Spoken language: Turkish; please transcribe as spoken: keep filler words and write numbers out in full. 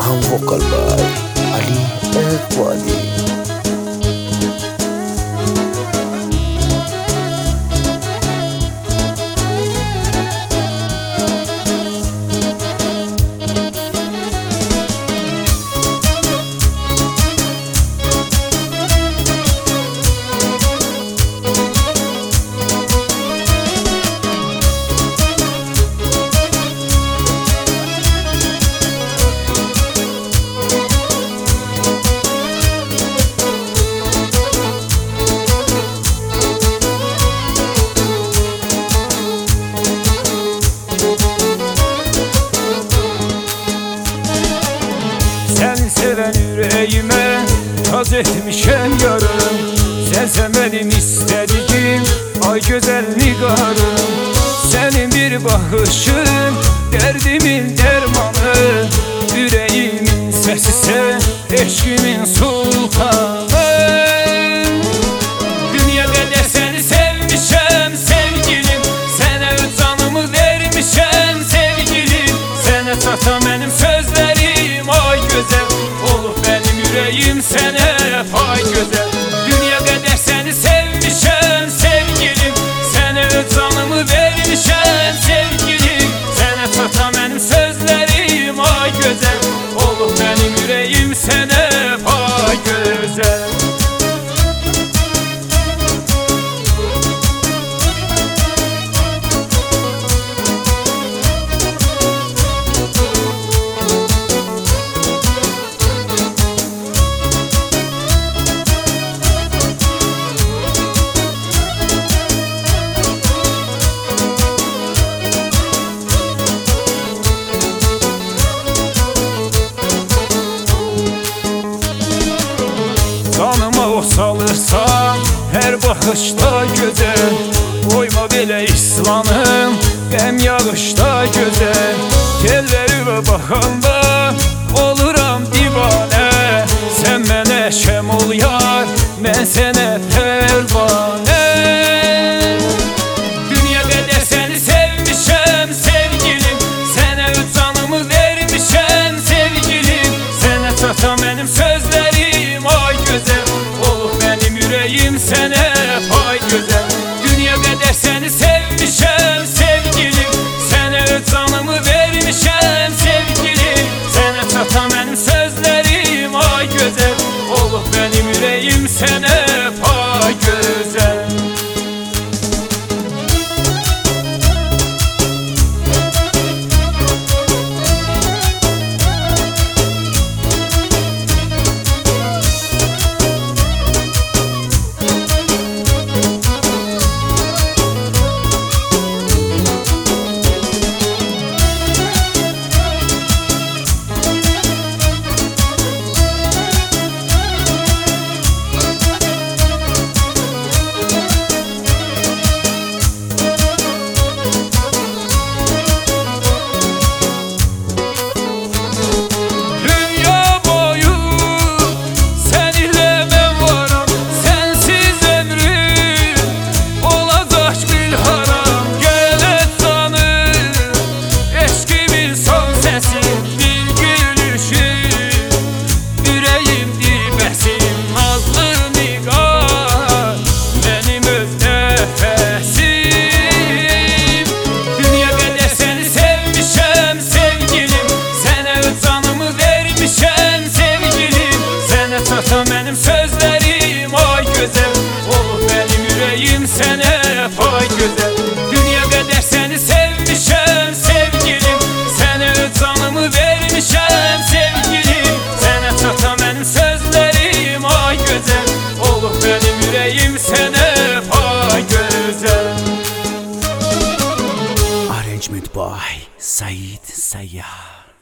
Ilham Vocal by Ali Iqbali. Seni seven yüreğime taz etmişem yarım. Sensen benim istediğim ay güzel nigarım. Senin bir bakışın derdimin dermanı, yüreğimin sesi sen eşkimin sultanı. Dünya kadar seni sevmişem sevgilim, sana öz canımı vermişem sevgilim. Sana çatan benim sözlerim ay güzel, olup benim yüreğim sene pay güzel. Dünya kadar seni sevmişem sevgilim, sana öz canımı vermişem sevgilim. Sana çatan benim sözlerim ay güzel, olup benim yüreğim sene pay güzel. Canıma o salırsa her bakışta güzel, koyma belə islanım qəm yağışda güzel. Tellerime bakanda oluram divane, sen mənə şəm ol yar, mən sənə pərvanə. Dünya qədər səni sevmişəm sevgilim, sənə öz canımı vermişəm sevgilim. Sənə çatan mənim sözlerim ay güzel, olup benim yüreğim sene pay güzel. Dünya kadar seni sevmişem sevgilim, sana öz canımı vermişem sevgilim. Sana çatan benim sözlerim ay güzel, olup benim yüreğim sene pay güzel. Benim sözlerim ay güzel, olup benim yüreğim sene pay güzel. Dünya kadar seni sevmişem sevgilim, sana öz canımı vermişem sevgilim. Sana çatan benim sözlerim ay güzel, olup benim yüreğim sene pay güzel. Arrangement by Said Sayyar.